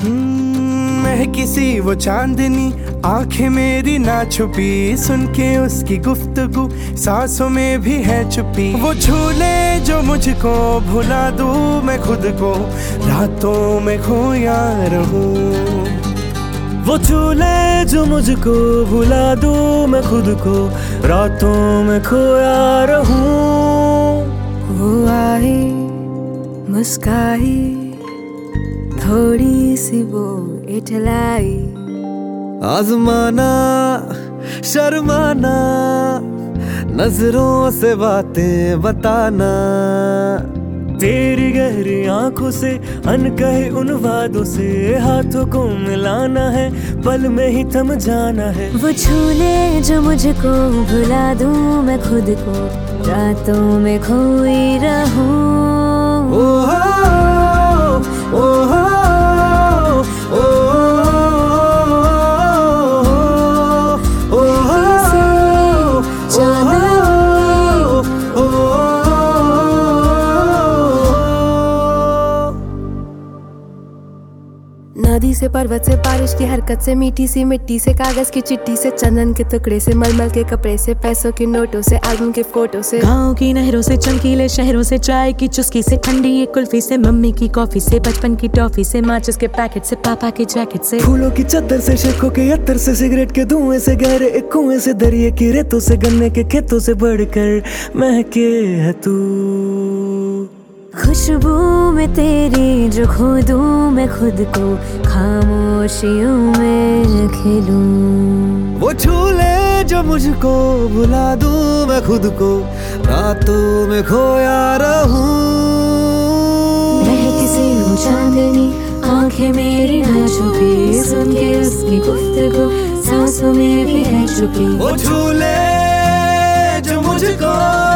मैं किसी वो चांदनी आंखें मेरी ना छुपी, सुन के उसकी गुफ्तगू सांसों में भी है छुपी। वो झूले जो मुझको भुला दूं मैं खुद को, रातों में खोया रहूं। वो झूले जो मुझको भुला दूं मैं खुद को, रातों में खोया रहूं। वो आई मुस्काई, थोड़ी सी वो इठलाई, आजमाना शर्माना, नजरों से बातें बताना। तेरी गहरी आंखों से अनकहे उन वादों से, हाथों को मिलाना है, पल में ही थम जाना है। वो झूले जो मुझको भुला दूं मैं खुद को, रातों में खोई रहूं। ओहो ओहो नदी से पर्वत से बारिश की हरकत से, मीठी सी मिट्टी से कागज की चिट्ठी से, चंदन के टुकड़े से, मलमल के कपड़े से, पैसों के नोटों से, एल्बम के फोटो से, गाँव की नहरों से, चमकीले शहरों से, चाय की चुस्की से, ठंडी एक कुल्फी से, मम्मी की कॉफी से, बचपन की टॉफी से, माचिस के पैकेट से, पापा के जैकेट से, फूलों की चादर से, शेखों के अत्तर से, सिगरेट के धुएं से, गहरे एक कुएं से, दरिया की रेतों से, गन्ने के खेतों से बढ़कर महके है तू। खुशबू में तेरी जो खो दूं मैं खुद को, खामोशियों में खिलूं। वो झूले जो मुझको भुला दूं मैं खुद को, रातों में खोया रहूं। मैं किसी हूँ चांदनी आंखें मेरी ना छुपी, सुन के उसकी गुफ्तगू सांसों में भी है छुपी। वो झूले जो मुझको